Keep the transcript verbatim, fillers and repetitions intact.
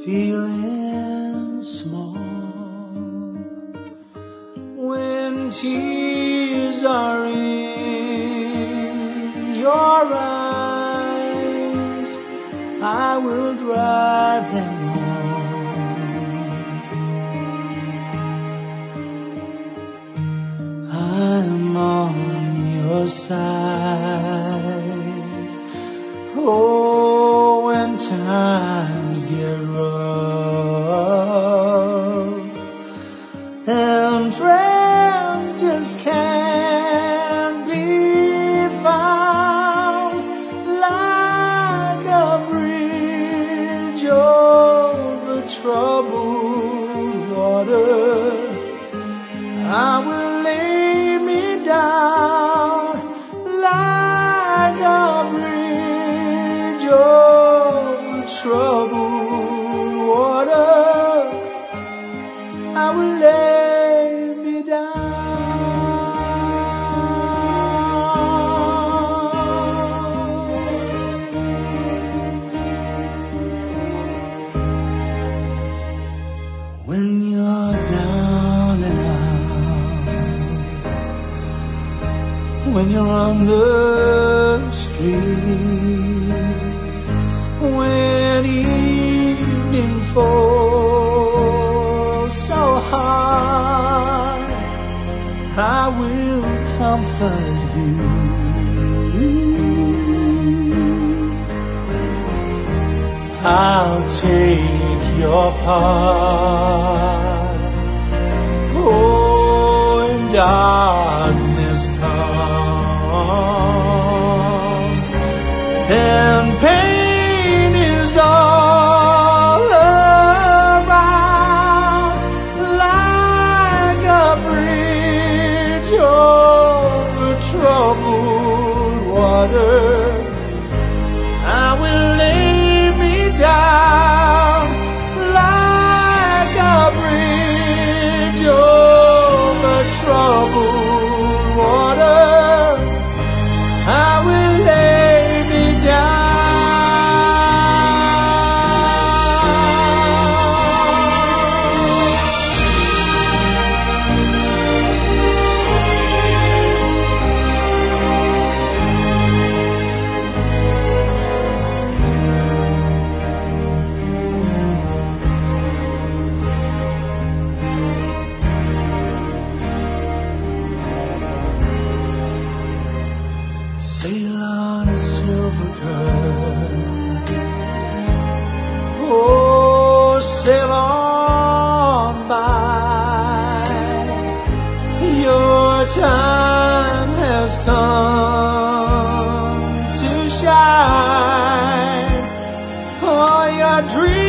feeling small when tears are in your eyes. I will drive them home. I'm on your side. Oh, when times get rough and friends just can't be found, like a bridge over troubled water, I will lay me down like a bridge over troubled water. I will lay me down. When you're down and out, when you're on the streets, when evening falls so hard, I will comfort you. I'll take your part. Oh, in darkness comes and pain is all around, like a bridge over troubled water. I will lay me down like a bridge over troubled water. I will lay me down. Sail on a silver current. Oh, sail on by. Your time has come to shine. Oh, your dreams